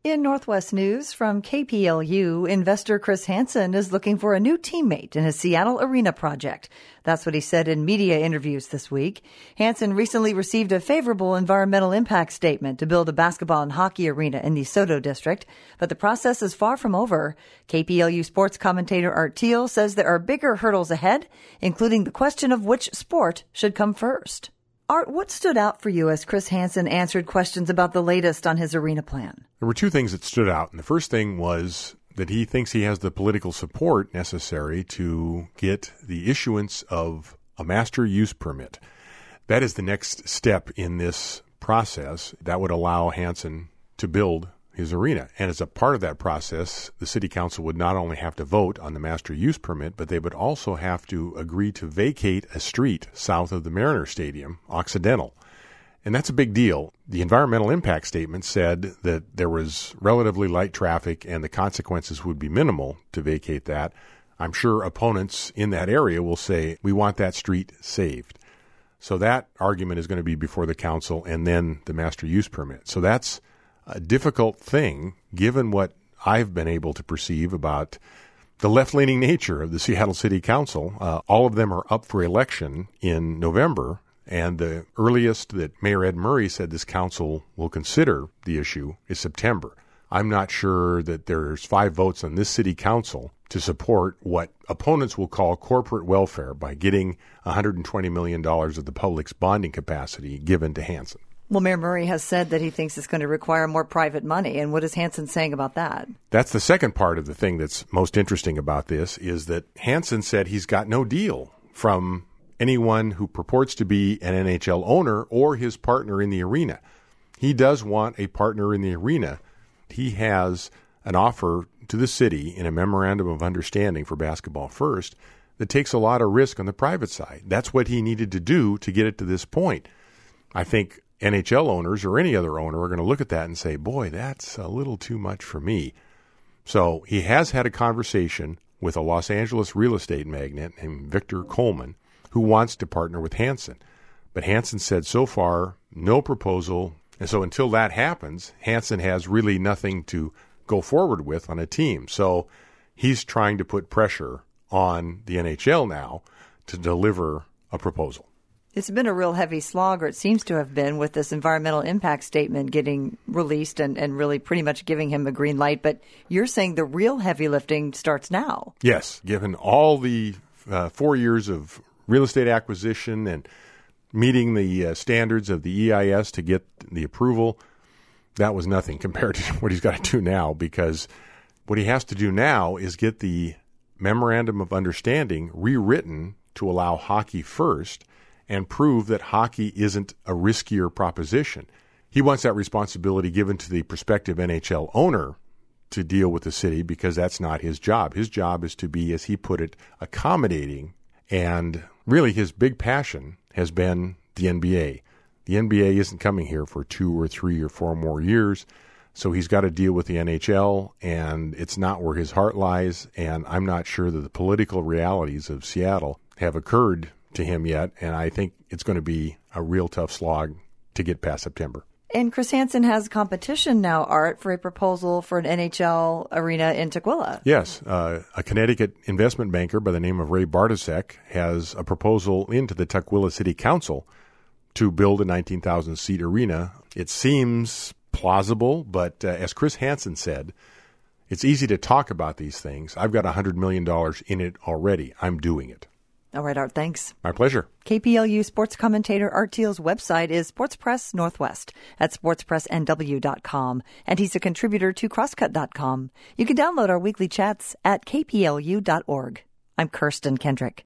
In Northwest News from KPLU, investor Chris Hansen is looking for a new teammate in his Seattle Arena project. That's what he said in media interviews this week. Hansen recently received a favorable environmental impact statement to build a basketball and hockey arena in the Soto district, but the process is far from over. KPLU sports commentator Art Thiel says there are bigger hurdles ahead, including the question of which sport should come first. Art, what stood out for you as Chris Hansen answered questions about the latest on his arena plan? There were two things that stood out. And the first thing was that he thinks he has the political support necessary to get the issuance of a master use permit. That is the next step in this process that would allow Hansen to build his arena. And as a part of that process, the city council would not only have to vote on the master use permit, but they would also have to agree to vacate a street south of the Mariner Stadium, Occidental. And that's a big deal. The environmental impact statement said that there was relatively light traffic and the consequences would be minimal to vacate that. I'm sure opponents in that area will say, we want that street saved. So that argument is going to be before the council and then the master use permit. So that's a difficult thing, given what I've been able to perceive about the left-leaning nature of the Seattle City Council. All of them are up for election in November, and the earliest that Mayor Ed Murray said this council will consider the issue is September. I'm not sure that there's 5 votes on this city council to support what opponents will call corporate welfare by getting $120 million of the public's bonding capacity given to Hansen. Well, Mayor Murray has said that he thinks it's going to require more private money. And what is Hansen saying about that? That's the second part of the thing that's most interesting about this is that Hansen said he's got no deal from anyone who purports to be an NHL owner or his partner in the arena. He does want a partner in the arena. He has an offer to the city in a memorandum of understanding for Basketball First that takes a lot of risk on the private side. That's what he needed to do to get it to this point. I think NHL owners or any other owner are going to look at that and say, boy, that's a little too much for me. So he has had a conversation with a Los Angeles real estate magnate named Victor Coleman who wants to partner with Hansen. But Hansen said so far, no proposal. And so until that happens, Hansen has really nothing to go forward with on a team. So he's trying to put pressure on the NHL now to deliver a proposal. It's been a real heavy slog, or it seems to have been, with this environmental impact statement getting released and really pretty much giving him a green light. But you're saying the real heavy lifting starts now. Yes, given all the 4 years of real estate acquisition and meeting the standards of the EIS to get the approval, that was nothing compared to what he's got to do now, because what he has to do now is get the memorandum of understanding rewritten to allow hockey first and prove that hockey isn't a riskier proposition. He wants that responsibility given to the prospective NHL owner to deal with the city, because that's not his job. His job is to be, as he put it, accommodating. And really his big passion has been the NBA. The NBA isn't coming here for 2 or 3 or 4 more years, so he's got to deal with the NHL, and it's not where his heart lies, and I'm not sure that the political realities of Seattle have occurred to him yet, and I think it's going to be a real tough slog to get past September. And Chris Hansen has competition now, Art, for a proposal for an NHL arena in Tukwila. Yes. A Connecticut investment banker by the name of Ray Bartosek has a proposal into the Tukwila City Council to build a 19,000-seat arena. It seems plausible, but as Chris Hansen said, it's easy to talk about these things. I've got $100 million in it already. I'm doing it. All right, Art, thanks. My pleasure. KPLU sports commentator Art Thiel's website is Sports Press Northwest at sportspressnw.com, and he's a contributor to crosscut.com. You can download our weekly chats at kplu.org. I'm Kirsten Kendrick.